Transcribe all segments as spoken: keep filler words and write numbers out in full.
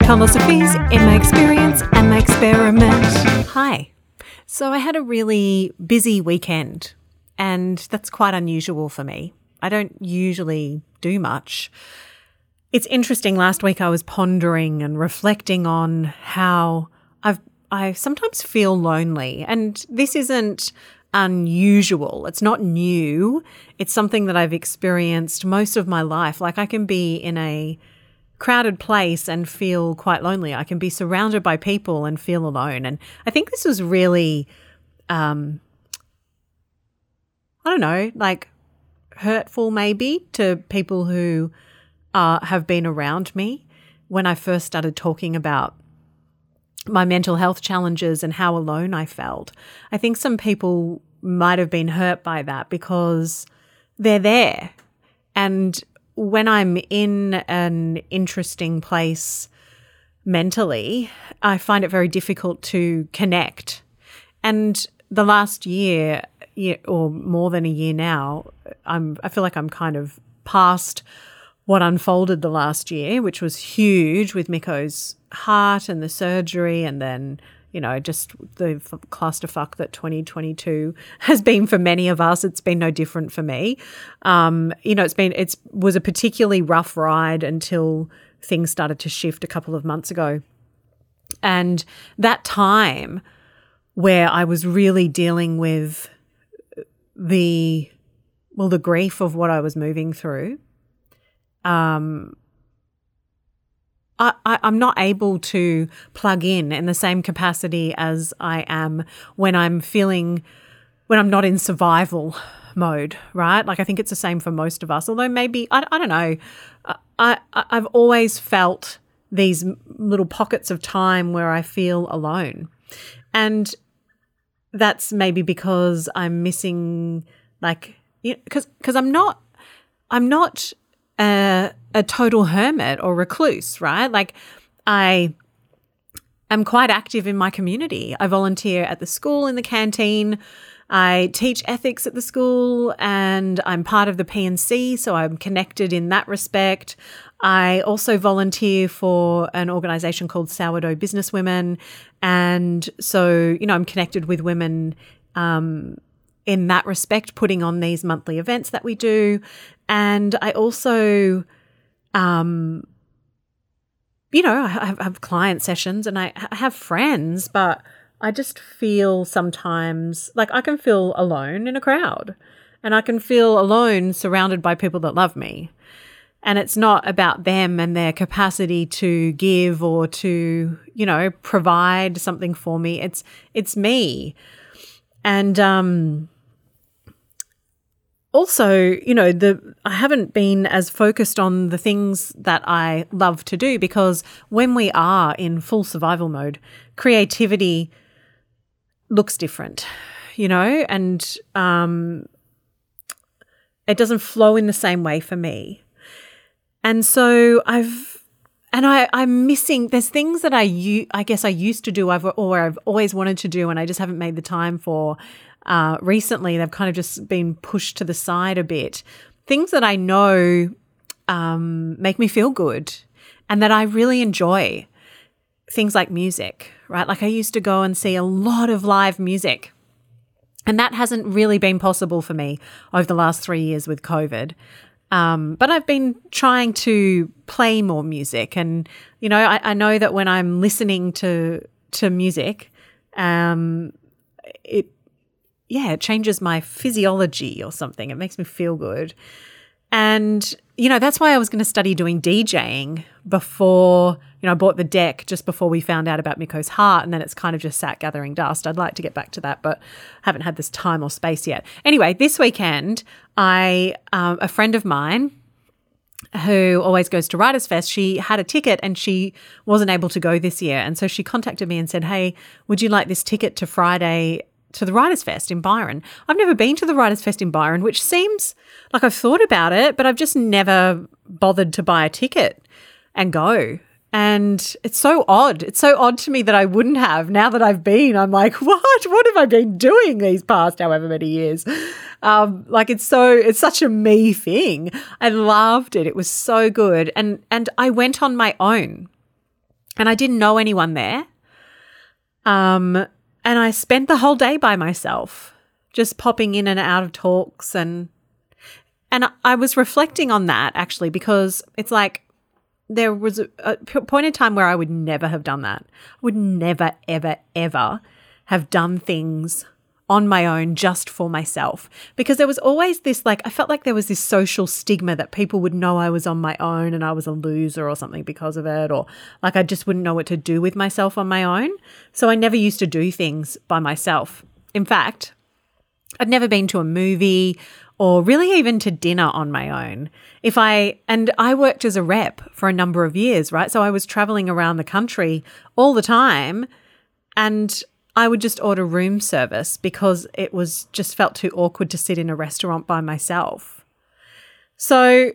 philosophies in my experience and my experiment. Hi. So I had a really busy weekend, and that's quite unusual for me. I don't usually do much. It's interesting, last week I was pondering and reflecting on how I've I sometimes feel lonely, and this isn't unusual. It's not new. It's something that I've experienced most of my life. Like, I can be in a crowded place and feel quite lonely. I can be surrounded by people and feel alone. And I think this was really, um, I don't know, like hurtful maybe to people who uh, have been around me when I first started talking about my mental health challenges and how alone I felt. I think some people might have been hurt by that because they're there. And when I'm in an interesting place mentally, I find it very difficult to connect. And the last year, or more than a year now, I'm, I feel like I'm kind of past what unfolded the last year, which was huge with Miko's heart and the surgery, and then, you know, just the clusterfuck that twenty twenty-two has been for many of us. It's been no different for me. Um, you know, it's been, it's was a particularly rough ride until things started to shift a couple of months ago. And that time where I was really dealing with the, well, the grief of what I was moving through, um, I, I, I'm not able to plug in in the same capacity as I am when I'm feeling, when I'm not in survival mode, right? Like, I think it's the same for most of us, although maybe, I, I don't know, I, I, I've always felt these little pockets of time where I feel alone. And that's maybe because I'm missing, like, you know, because because I'm not, I'm not a, a total hermit or recluse, right? Like, I am quite active in my community. I volunteer at the school in the canteen. I teach ethics at the school, and I'm part of the P N C, so I'm connected in that respect. I also volunteer for an organisation called Sourdough Businesswomen, and so, you know, I'm connected with women um, in that respect, putting on these monthly events that we do. And I also, um, you know, I have, I have client sessions and I have friends, but I just feel sometimes like I can feel alone in a crowd, and I can feel alone surrounded by people that love me. And it's not about them and their capacity to give or to, you know, provide something for me. It's it's me. And um also, you know, the I haven't been as focused on the things that I love to do, because when we are in full survival mode, creativity looks different, you know, and um, it doesn't flow in the same way for me. And so I've, and I, I'm missing, there's things that I, u- I guess I used to do I've, or I've always wanted to do, and I just haven't made the time for. Uh, recently, they've kind of just been pushed to the side a bit. Things that I know um, make me feel good and that I really enjoy. Things like music, right? Like, I used to go and see a lot of live music, and that hasn't really been possible for me over the last three years with COVID. Um, but I've been trying to play more music, and, you know, I, I know that when I'm listening to to music, um, it yeah, it changes my physiology or something. It makes me feel good. And, you know, that's why I was going to study doing DJing before, you know, I bought the deck just before we found out about Miko's heart, and then it's kind of just sat gathering dust. I'd like to get back to that, but haven't had this time or space yet. Anyway, this weekend, I, um, a friend of mine who always goes to Writers Fest, she had a ticket and she wasn't able to go this year. And so she contacted me and said, hey, would you like this ticket to Friday to the Writers Fest in Byron? I've never been to the Writers Fest in Byron, which seems like I've thought about it, but I've just never bothered to buy a ticket and go. And it's so odd. It's so odd to me that I wouldn't have. Now that I've been, I'm like, what? What have I been doing these past however many years? Um, like, it's so, it's such a me thing. I loved it. It was so good. And, and I went on my own. and I didn't know anyone there. Um, and I spent the whole day by myself, just popping in and out of talks. And and I was reflecting on that actually, because it's like there was a, a point in time where I would never have done that. I would never, ever, ever have done things on my own just for myself, because there was always this, like, I felt like there was this social stigma that people would know I was on my own and I was a loser or something because of it, or like I just wouldn't know what to do with myself on my own. So I never used to do things by myself. In fact, I'd never been to a movie or really even to dinner on my own. If I, and I worked as a rep for a number of years, right? So I was traveling around the country all the time, and I would just order room service because it was just felt too awkward to sit in a restaurant by myself. So,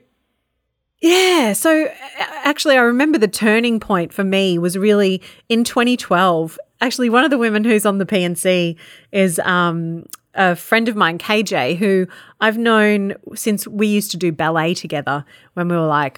yeah, so actually I remember the turning point for me was really in twenty twelve. Actually, one of the women who's on the P N C is um, a friend of mine, K J, who I've known since we used to do ballet together when we were like,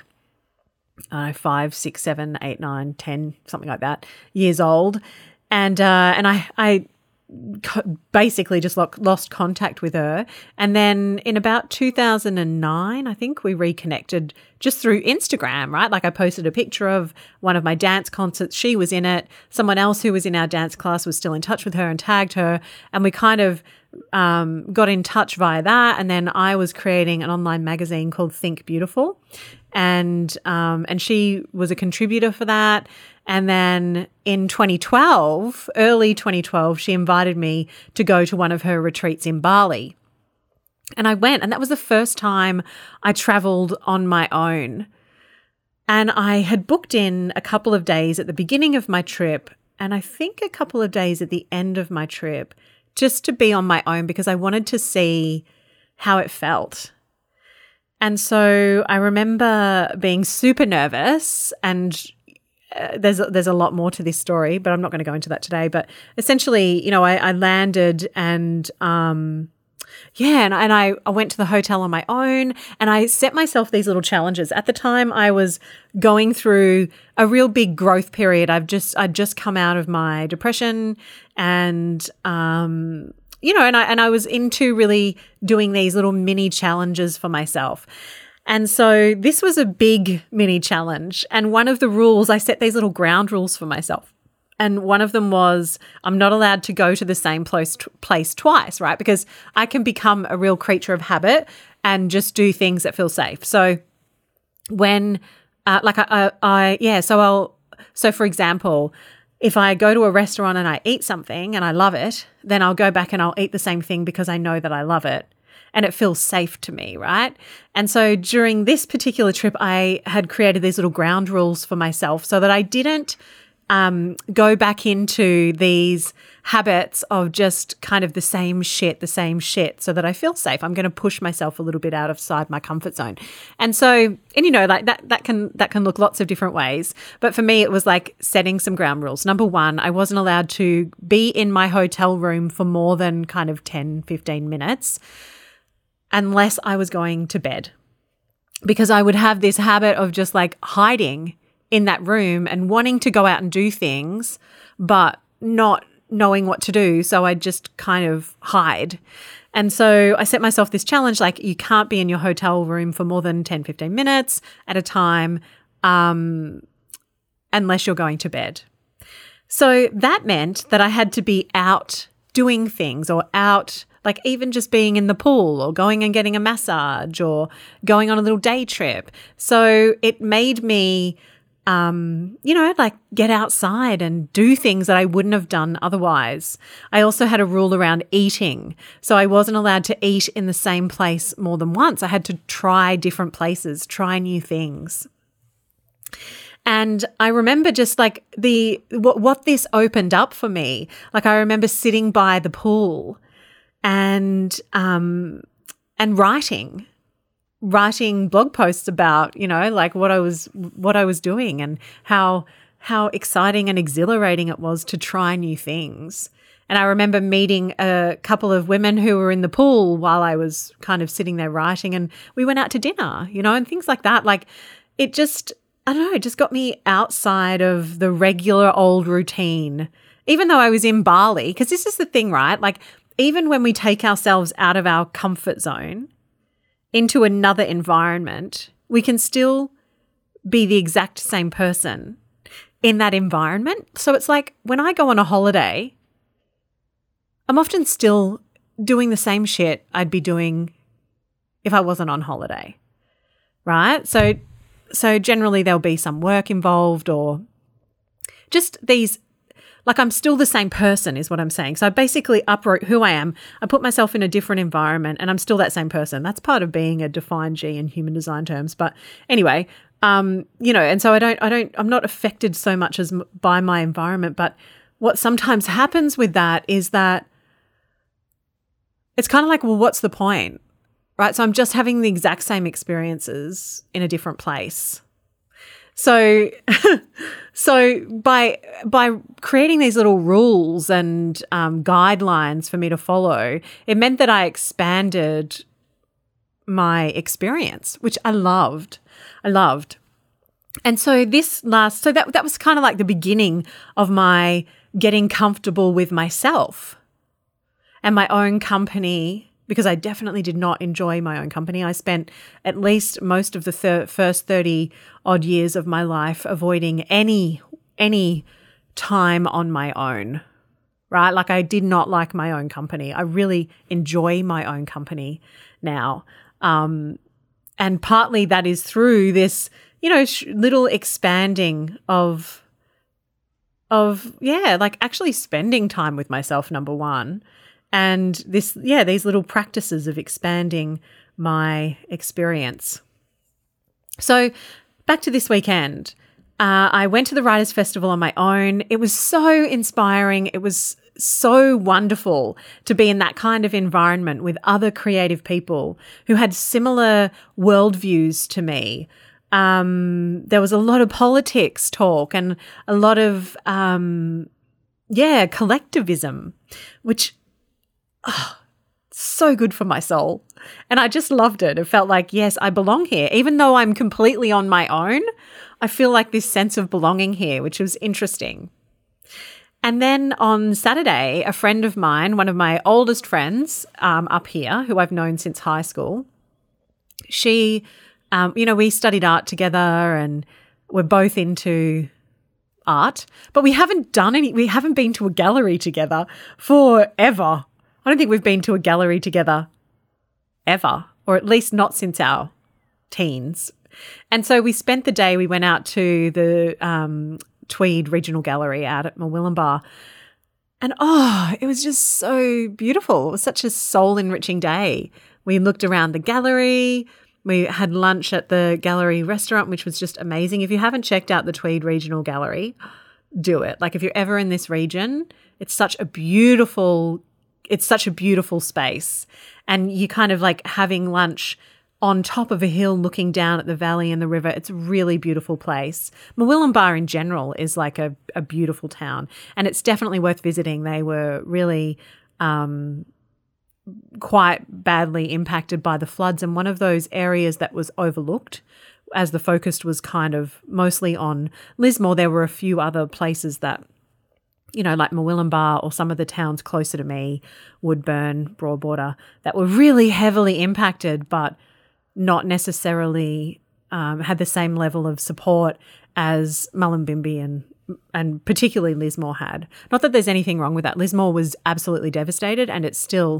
I don't know, five, six, seven, eight, nine, ten, something like that, years old. And uh, and I I basically just lo- lost contact with her. And then in about two thousand nine, I think we reconnected just through Instagram, right? Like I posted a picture of one of my dance concerts. She was in it. Someone else who was in our dance class was still in touch with her and tagged her. And we kind of um, got in touch via that. And then I was creating an online magazine called Think Beautiful. And um, and she was a contributor for that. And then in twenty twelve, early twenty twelve, she invited me to go to one of her retreats in Bali. And I went, and that was the first time I traveled on my own. And I had booked in a couple of days at the beginning of my trip, and I think a couple of days at the end of my trip, just to be on my own because I wanted to see how it felt. And so I remember being super nervous, and uh, there's there's a lot more to this story, but I'm not going to go into that today. But essentially, you know, I, I landed and um, yeah, and, and I, I went to the hotel on my own, and I set myself these little challenges. At the time, I was going through a real big growth period. I've just I'd just come out of my depression, and um. You know, and I and I was into really doing these little mini challenges for myself. And so this was a big mini challenge. And one of the rules, I set these little ground rules for myself. And one of them was I'm not allowed to go to the same place, place twice, right? Because I can become a real creature of habit and just do things that feel safe. So when, uh, like I, I, I, yeah, so I'll, so for example, if I go to a restaurant and I eat something and I love it, then I'll go back and I'll eat the same thing because I know that I love it and it feels safe to me, right? And so during this particular trip, I had created these little ground rules for myself so that I didn't um, go back into these habits of just kind of the same shit, the same shit, so that I feel safe. I'm going to push myself a little bit outside my comfort zone. And so, and you know, like that, that can, that can look lots of different ways. But for me, it was like setting some ground rules. Number one, I wasn't allowed to be in my hotel room for more than kind of ten, fifteen minutes unless I was going to bed, because I would have this habit of just like hiding in that room and wanting to go out and do things, but not knowing what to do. So I just kind of hide. And so I set myself this challenge, like you can't be in your hotel room for more than ten, fifteen minutes at a time um, unless you're going to bed. So that meant that I had to be out doing things, or out, like even just being in the pool or going and getting a massage or going on a little day trip. So it made me Um, you know, like get outside and do things that I wouldn't have done otherwise. I also had a rule around eating. So I wasn't allowed to eat in the same place more than once. I had to try different places, try new things. And I remember just like the what, what this opened up for me. Like I remember sitting by the pool and um, and writing. writing blog posts about, you know, like what I was what I was doing and how how exciting and exhilarating it was to try new things. And I remember meeting a couple of women who were in the pool while I was kind of sitting there writing, and we went out to dinner, you know, and things like that. Like it just I don't know, it just got me outside of the regular old routine, even though I was in Bali, because this is the thing, right? Like, even when we take ourselves out of our comfort zone into another environment, we can still be the exact same person in that environment. So it's like when I go on a holiday, I'm often still doing the same shit I'd be doing if I wasn't on holiday, right? So, so generally there'll be some work involved or just these, like I'm still the same person is what I'm saying. So I basically uproot who I am. I put myself in a different environment and I'm still that same person. That's part of being a defined G in human design terms. But anyway, um, you know, and so I don't, I don't, I'm not affected so much as m- by my environment. But what sometimes happens with that is that it's kind of like, well, what's the point? Right? So I'm just having the exact same experiences in a different place. So, so by by creating these little rules and um, guidelines for me to follow, it meant that I expanded my experience, which I loved. I loved. And so this last, so that that was kind of like the beginning of my getting comfortable with myself and my own company, because I definitely did not enjoy my own company. I spent at least most of the thir- first thirty odd years of my life avoiding any any time on my own, right? Like I did not like my own company. I really enjoy my own company now. Um, and partly that is through this, you know, sh- little expanding of, of yeah, like actually spending time with myself, number one. And this, yeah, these little practices of expanding my experience. So back to this weekend, uh, I went to the Writers' Festival on my own. It was so inspiring. It was so wonderful to be in that kind of environment with other creative people who had similar worldviews to me. Um, there was a lot of politics talk and a lot of, um, yeah, collectivism, which Oh, so good for my soul. And I just loved it. It felt like, yes, I belong here. Even though I'm completely on my own, I feel like this sense of belonging here, which was interesting. And then on Saturday, a friend of mine, one of my oldest friends um, up here, who I've known since high school, she, um, you know, we studied art together and we're both into art, but we haven't done any, we haven't been to a gallery together forever. I don't think we've been to a gallery together ever, or at least not since our teens. And so we spent the day, we went out to the um, Tweed Regional Gallery out at Murwillumbah. And oh, it was just so beautiful. It was such a soul-enriching day. We looked around the gallery. We had lunch at the gallery restaurant, which was just amazing. If you haven't checked out the Tweed Regional Gallery, do it. Like if you're ever in this region, it's such a beautiful It's such a beautiful space, and you kind of like having lunch on top of a hill looking down at the valley and the river. It's a really beautiful place. Murwillumbah in general is like a, a beautiful town, and it's definitely worth visiting. They were really um, quite badly impacted by the floods, and one of those areas that was overlooked as the focus was kind of mostly on Lismore. There were a few other places that, you know, like Murwillumbah or some of the towns closer to me, Woodburn, Broadwater, that were really heavily impacted but not necessarily um, had the same level of support as Mullumbimby and and particularly Lismore had. Not that there's anything wrong with that. Lismore was absolutely devastated, and it's still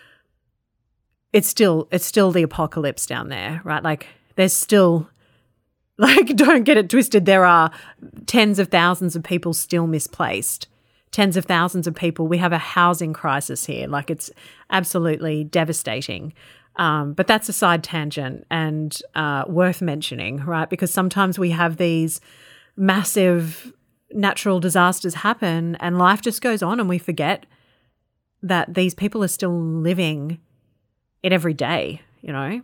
it's still it's still the apocalypse down there, right? Like there's still like don't get it twisted, there are tens of thousands of people still misplaced. Tens of thousands of people. We have a housing crisis here. Like it's absolutely devastating. Um, but that's a side tangent and uh, worth mentioning, right? Because sometimes we have these massive natural disasters happen and life just goes on and we forget that these people are still living it every day, you know?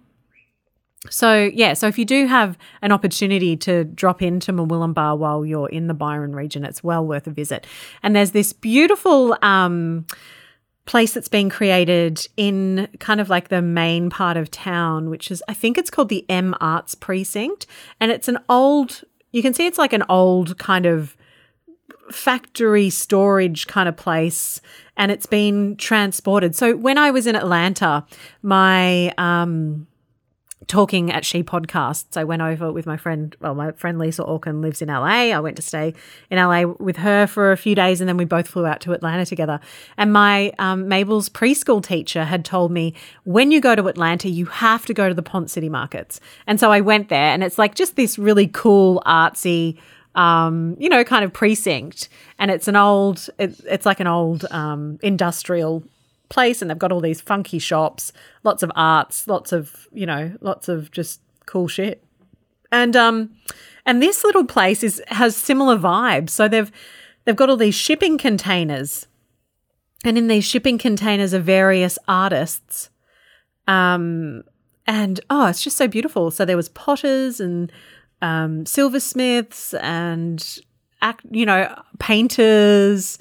So, yeah, so if you do have an opportunity to drop into Murwillumbah while you're in the Byron region, it's well worth a visit. And there's this beautiful um, place that's been created in kind of like the main part of town, which is, I think it's called the M Arts Precinct. And it's an old you can see it's like an old kind of factory storage kind of place, and it's been transported. So when I was in Atlanta, my um, Talking at She podcasts, I went over with my friend, well, my friend Lisa Orkin lives in L A. I went to stay in L A with her for a few days, and then we both flew out to Atlanta together. And my um, Mabel's preschool teacher had told me, when you go to Atlanta, you have to go to the Ponce City markets. And so I went there, and it's like just this really cool, artsy, um, you know, kind of precinct. And it's an old, it, it's like an old um, industrial place, and they've got all these funky shops, lots of arts, lots of, you know, lots of just cool shit. And um and this little place is has similar vibes. So they've they've got all these shipping containers, and in these shipping containers are various artists. Um and oh, it's just so beautiful. So there was potters and um silversmiths and act, you know, painters,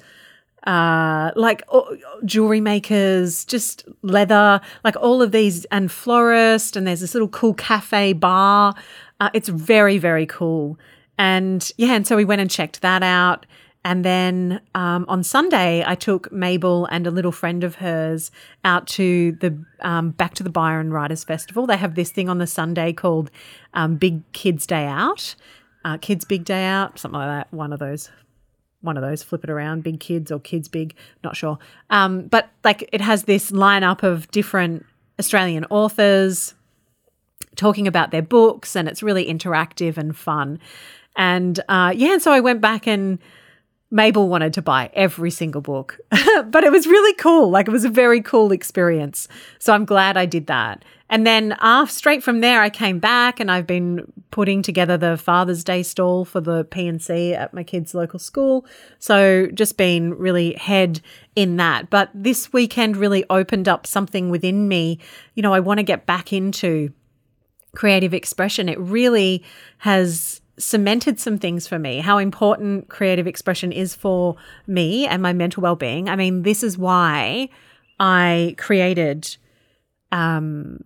uh like oh, jewelry makers, just leather, like all of these, and florist, and there's this little cool cafe bar. Uh, it's very, very cool. And yeah, and so we went and checked that out. And then um, on Sunday, I took Mabel and a little friend of hers out to the um, back to the Byron Writers Festival. They have this thing on the Sunday called um, Big Kids Day Out, uh, Kids Big Day Out, something like that, one of those. One of those, flip it around, Big Kids or Kids Big, not sure. Um, but like it has this lineup of different Australian authors talking about their books, and it's really interactive and fun. And uh, yeah, and so I went back, and Mabel wanted to buy every single book, but it was really cool. Like it was a very cool experience. So I'm glad I did that. And then uh, straight from there, I came back, and I've been putting together the Father's Day stall for the P and C at my kids' local school. So just been really head in that. But this weekend really opened up something within me. You know, I want to get back into creative expression. It really has cemented some things for me, how important creative expression is for me and my mental well-being. I mean, this is why I created um,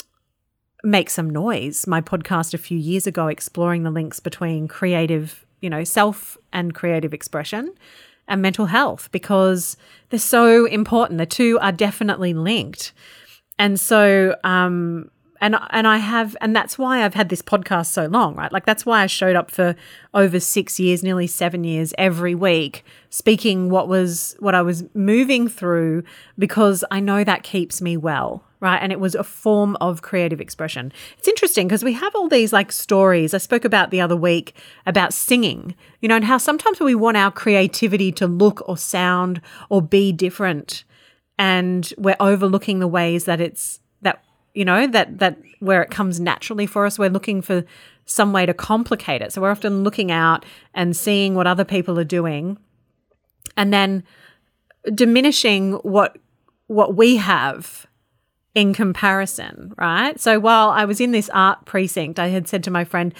Make Some Noise, my podcast a few years ago, exploring the links between creative, you know, self and creative expression and mental health, because they're so important. The two are definitely linked. And so, um, And and I have, and that's why I've had this podcast so long, right? Like that's why I showed up for over six years, nearly seven years every week, speaking what was what I was moving through, because I know that keeps me well, right? And it was a form of creative expression. It's interesting because we have all these like stories. I spoke about the other week about singing, you know, and how sometimes we want our creativity to look or sound or be different, and we're overlooking the ways that it's that. You know, that that where it comes naturally for us, we're looking for some way to complicate it. So we're often looking out and seeing what other people are doing, and then diminishing what what we have in comparison, right? So while I was in this art precinct, I had said to my friend,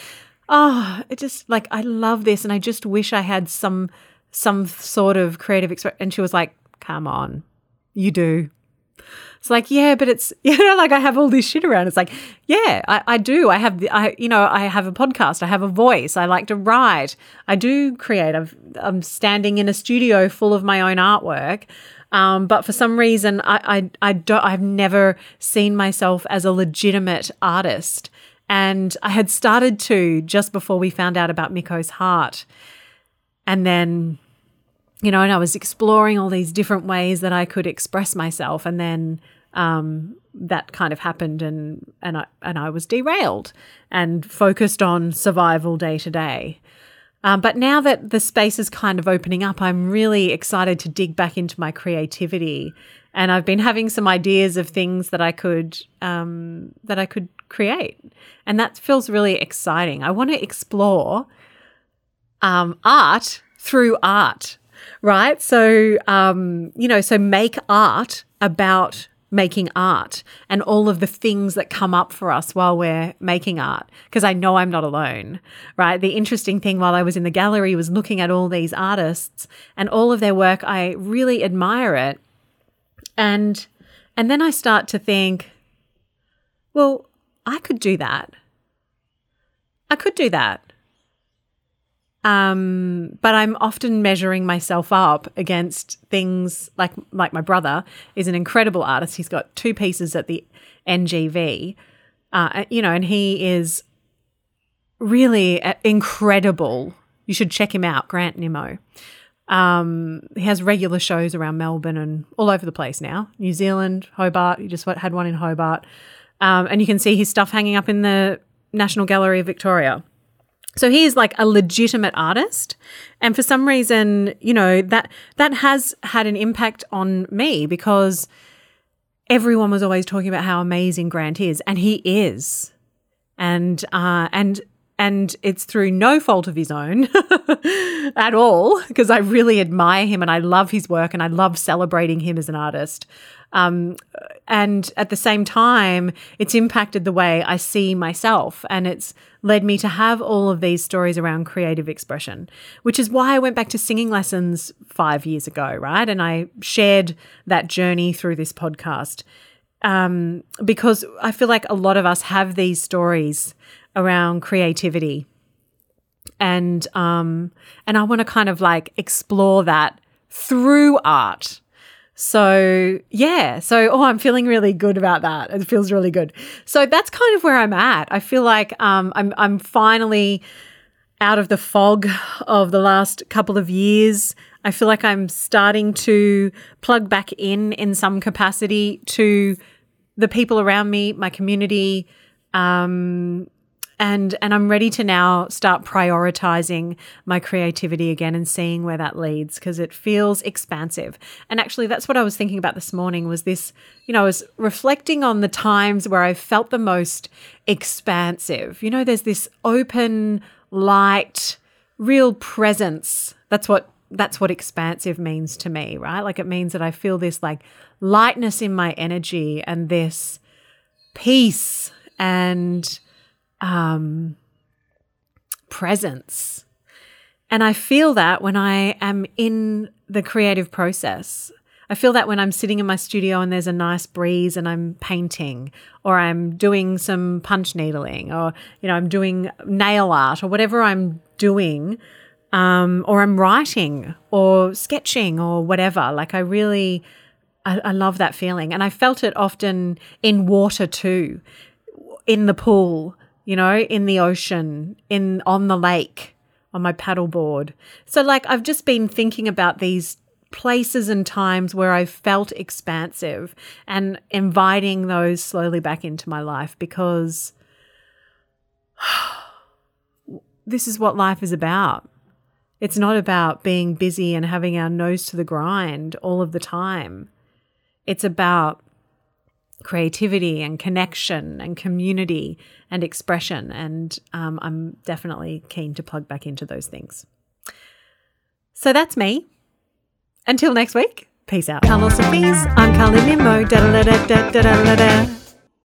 oh, it just like, I love this, and I just wish I had some some sort of creative expression. And she was like, come on, you do. It's like, yeah, but it's, you know, like I have all this shit around. It's like, yeah, I, I do. I have, the, I, you know, I have a podcast. I have a voice. I like to write. I do create. I've, I'm standing in a studio full of my own artwork. Um, but for some reason, I, I, I don't, I've never seen myself as a legitimate artist. And I had started to just before we found out about Miko's Heart. And then, you know, and I was exploring all these different ways that I could express myself, and then um, that kind of happened, and and I and I was derailed and focused on survival day to day. Um, but now that the space is kind of opening up, I'm really excited to dig back into my creativity, and I've been having some ideas of things that I could um, that I could create, and that feels really exciting. I want to explore um, art through art. Right. So, um, you know, so make art about making art and all of the things that come up for us while we're making art, because I know I'm not alone. Right. The interesting thing while I was in the gallery was looking at all these artists and all of their work. I really admire it. And and then I start to think, well, I could do that. I could do that. Um, but I'm often measuring myself up against things like like my brother is an incredible artist. He's got two pieces at the N G V, uh, you know, and he is really incredible. You should check him out, Grant Nimmo. Um, he has regular shows around Melbourne and all over the place now. New Zealand, Hobart. He just had one in Hobart. Um, and you can see his stuff hanging up in the National Gallery of Victoria. So he is like a legitimate artist. And for some reason, you know, that that has had an impact on me because everyone was always talking about how amazing Grant is, and he is. And uh, and and it's through no fault of his own at all, because I really admire him and I love his work and I love celebrating him as an artist. Um, and at the same time, it's impacted the way I see myself, and it's led me to have all of these stories around creative expression, which is why I went back to singing lessons five years ago, right? And I shared that journey through this podcast um, because I feel like a lot of us have these stories around creativity, and um, and I want to kind of like explore that through art. So, yeah. So, oh, I'm feeling really good about that. It feels really good. So that's kind of where I'm at. I feel like um, I'm I'm finally out of the fog of the last couple of years. I feel like I'm starting to plug back in in some capacity to the people around me, my community, um, And and I'm ready to now start prioritizing my creativity again and seeing where that leads, because it feels expansive. And actually that's what I was thinking about this morning was this, you know, I was reflecting on the times where I felt the most expansive. You know, there's this open, light, real presence. That's what that's what expansive means to me, right? Like it means that I feel this like lightness in my energy and this peace and Um, presence. And I feel that when I am in the creative process. I feel that when I'm sitting in my studio and there's a nice breeze and I'm painting, or I'm doing some punch needling, or, you know, I'm doing nail art or whatever I'm doing, um, or I'm writing or sketching or whatever. Like I really, I, I love that feeling. And I felt it often in water too, in the pool, you know, in the ocean, in on the lake, on my paddleboard. So like I've just been thinking about these places and times where I felt expansive and inviting those slowly back into my life, because this is what life is about. It's not about being busy and having our nose to the grind all of the time. It's about creativity and connection and community and expression. And um, I'm definitely keen to plug back into those things. So that's me. Until next week, peace out. Carlos and Peace. I'm Carly Nimmo. Da da da da da da da da.